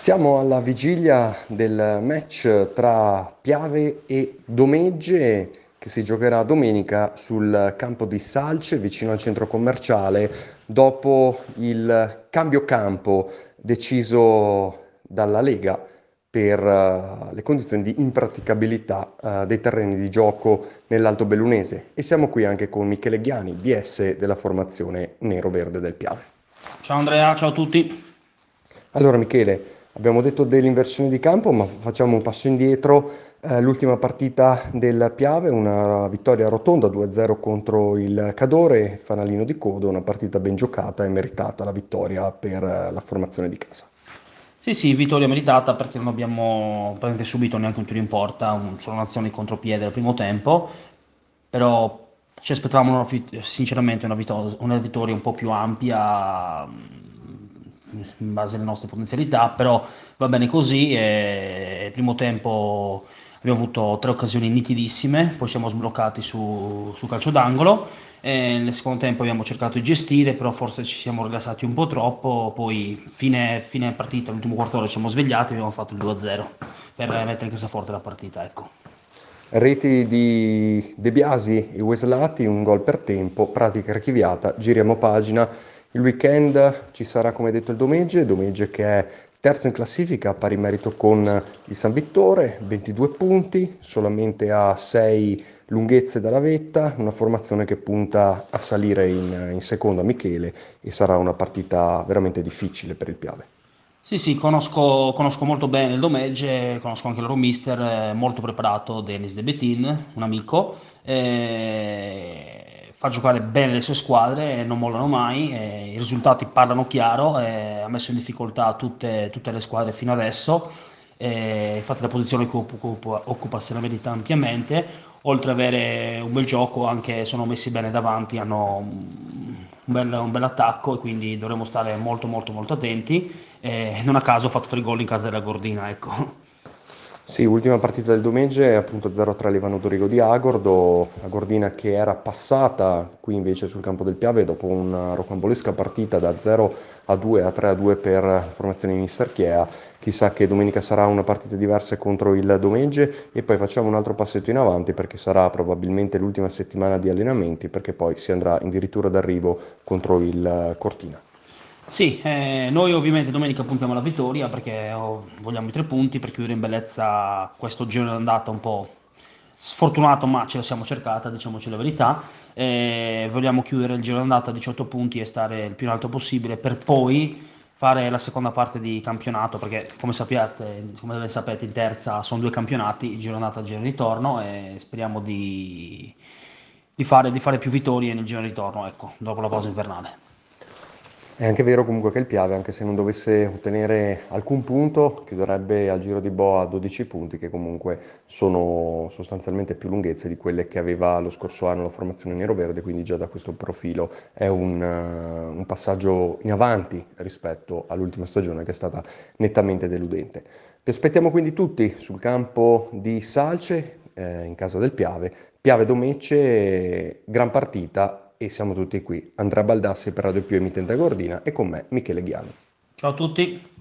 Siamo alla vigilia del match tra Piave e Domegge che si giocherà domenica sul campo di Salce vicino al centro commerciale dopo il cambio campo deciso dalla Lega per le condizioni di impraticabilità dei terreni di gioco nell'Alto Bellunese. E siamo qui anche con Michele Ghiani, DS della formazione nero-verde del Piave. Ciao Andrea, ciao a tutti. Allora Michele, abbiamo detto dell'inversione di campo, ma facciamo un passo indietro. L'ultima partita del Piave, una vittoria rotonda 2-0 contro il Cadore, fanalino di coda, una partita ben giocata e meritata la vittoria per la formazione di casa. Sì, sì, vittoria meritata perché non abbiamo praticamente subito neanche un tiro in porta, solo un'azione di contropiede al primo tempo, però ci aspettavamo sinceramente una vittoria un po' più ampia in base alle nostre potenzialità, però va bene così. Il primo tempo abbiamo avuto tre occasioni nitidissime, poi siamo sbloccati su calcio d'angolo. Nel secondo tempo abbiamo cercato di gestire, però forse ci siamo rilassati un po' troppo. Poi, fine partita, l'ultimo quarto d'ora ci siamo svegliati e abbiamo fatto il 2-0 per mettere in cassaforte la partita. Ecco. Reti di De Biasi e Weslati, un gol per tempo, pratica archiviata, giriamo pagina. Il weekend ci sarà, come detto, il Domegge che è terzo in classifica, a pari merito con il San Vittore, 22 punti, solamente a 6 lunghezze dalla vetta, una formazione che punta a salire in seconda, Michele, e sarà una partita veramente difficile per il Piave. Sì, sì, conosco molto bene il Domegge, conosco anche il loro mister, molto preparato, Denis De Betin, un amico. Fa giocare bene le sue squadre, non mollano mai, i risultati parlano chiaro, ha messo in difficoltà tutte le squadre fino adesso. Infatti la posizione che occupa se la merita ampiamente. Oltre ad avere un bel gioco, anche sono messi bene davanti, hanno un bel attacco, e quindi dovremo stare molto molto molto attenti. Non a caso ho fatto 3 gol in casa della Gordina, ecco. Sì, ultima partita del Domegge, appunto 0-3 Livano Dorigo di Agordo, la Gordina che era passata qui invece sul campo del Piave dopo una rocambolesca partita da 0-2 a 3-2 per la formazione di Mister Chiea. Chissà che domenica sarà una partita diversa contro il Domegge e poi facciamo un altro passetto in avanti perché sarà probabilmente l'ultima settimana di allenamenti perché poi si andrà addirittura d'arrivo contro il Cortina. Sì, noi ovviamente domenica puntiamo alla vittoria perché vogliamo i 3 punti per chiudere in bellezza questo giro d'andata un po' sfortunato, ma ce la siamo cercata, diciamoci la verità. Vogliamo chiudere il giro d'andata a 18 punti e stare il più in alto possibile per poi fare la seconda parte di campionato, perché come ben sapete in terza sono 2 campionati, il giro d'andata e il giro di ritorno, e speriamo di fare più vittorie nel giro di ritorno, ecco, dopo la pausa invernale. È anche vero comunque che il Piave, anche se non dovesse ottenere alcun punto, chiuderebbe al giro di boa a 12 punti, che comunque sono sostanzialmente più lunghezze di quelle che aveva lo scorso anno la formazione nero-verde, quindi già da questo profilo è un passaggio in avanti rispetto all'ultima stagione che è stata nettamente deludente. Vi aspettiamo quindi tutti sul campo di Salce, in casa del Piave. Piave Domecce, gran partita e siamo tutti qui. Andrea Baldassi per Radio Più Emittente Gordina e con me Michele Ghiani. Ciao a tutti.